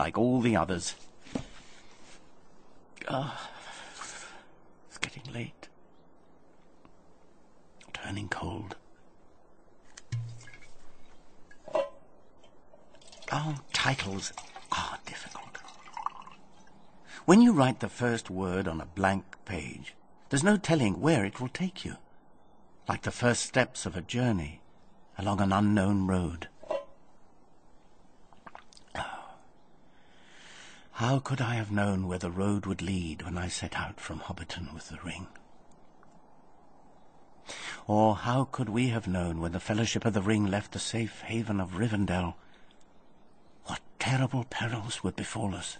like all the others. It's getting late. Turning cold. Titles are difficult. When you write the first word on a blank page, there's no telling where it will take you, like the first steps of a journey along an unknown road. How could I have known where the road would lead when I set out from Hobbiton with the ring? Or how could we have known when the Fellowship of the Ring left the safe haven of Rivendell what terrible perils would befall us?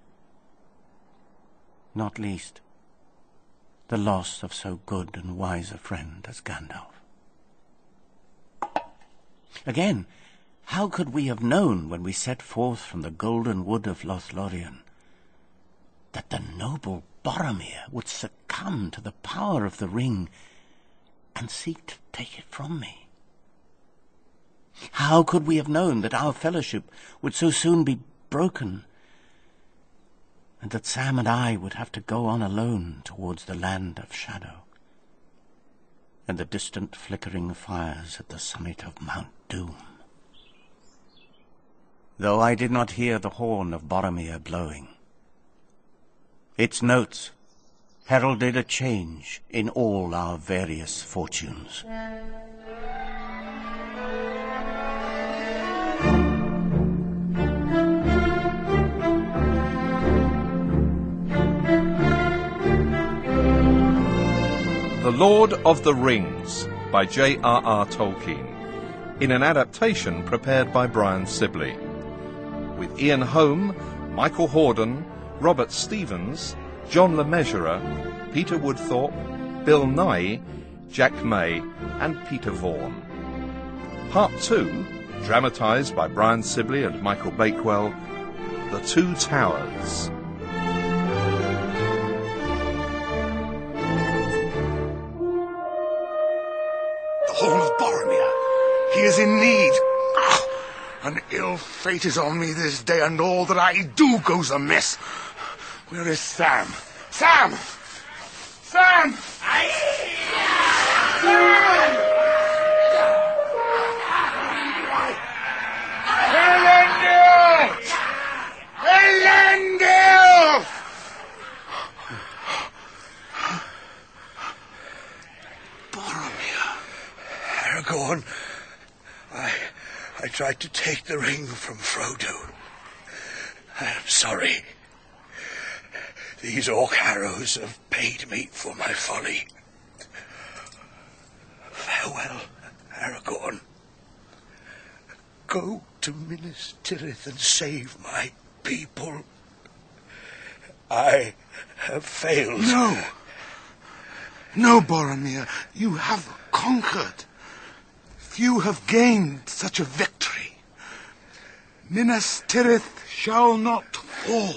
Not least, the loss of so good and wise a friend as Gandalf. Again, how could we have known when we set forth from the golden wood of Lothlorien that the noble Boromir would succumb to the power of the ring and seek to take it from me? How could we have known that our fellowship would so soon be broken, and that Sam and I would have to go on alone towards the land of shadow, and the distant flickering fires at the summit of Mount Doom? Though I did not hear the horn of Boromir blowing, its notes heralded a change in all our various fortunes. The Lord of the Rings by J.R.R. Tolkien, in an adaptation prepared by Brian Sibley, with Ian Holm, Michael Hordern, Robert Stevens, John Le Mesurier, Peter Woodthorpe, Bill Nye, Jack May and Peter Vaughan. Part 2, dramatised by Brian Sibley and Michael Bakewell, The Two Towers. The Horn of Boromir. He is in need. An ill fate is on me this day, and all that I do goes amiss. Where is Sam? Sam! Sam! Sam! Elendil! Elendil! Boromir. Aragorn, I tried to take the ring from Frodo. I am sorry. These orc arrows have paid me for my folly. Farewell, Aragorn. Go to Minas Tirith and save my people. I have failed. No. No, Boromir. You have conquered. Few have gained such a victory. Minas Tirith shall not fall.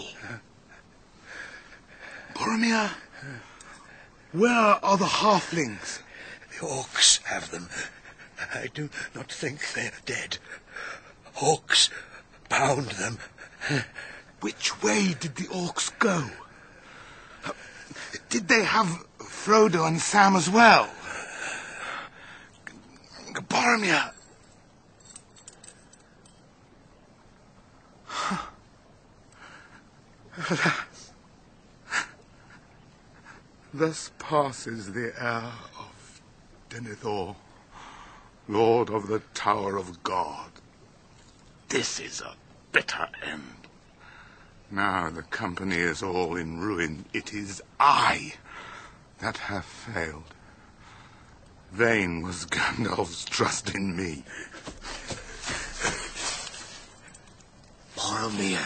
Boromir, where are the halflings? The orcs have them. I do not think they are dead. Orcs bound them. Which way did the orcs go? Did they have Frodo and Sam as well? Boromir. Thus passes the heir of Denethor, Lord of the Tower of God. This is a bitter end. Now the company is all in ruin. It is I that have failed. Vain was Gandalf's trust in me. Boromir.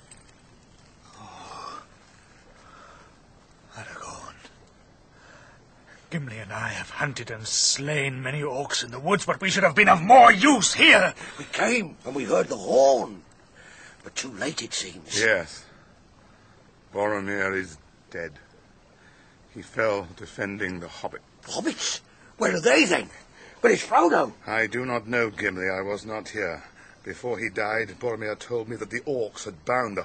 Aragorn. Gimli and I have hunted and slain many orcs in the woods, but we should have been of more use here. We came and we heard the horn, but too late it seems. Yes. Boromir is dead. He fell defending the Hobbit. Hobbits? Where are they then? Where is Frodo? I do not know, Gimli. I was not here. Before he died, Boromir told me that the orcs had bound the